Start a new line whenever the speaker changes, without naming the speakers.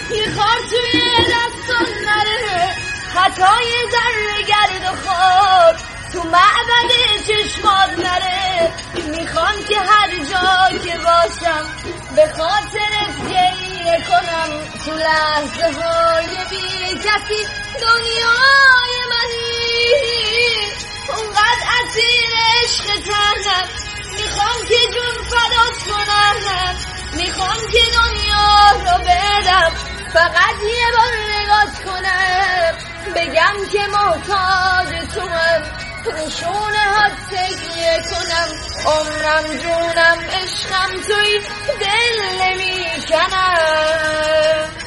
یه خار توی دستان نره، حتی یه ذره گرد و خاک تو معبد چشمات نره. میخوام که هر جا که باشم به خاطرت گریه کنم، تو لحظه های بی کسی دنیای منی. اونقدر اسیر عشق تنم، میخوام که جون فدات کنم، میخوام که دنیا رو بدم، فقط یه بار نگات کنم، بگم که محتاج تو هم، رو شونه ها تکیه کنم. عمرم جونم عشقم توی دل نمیکنم.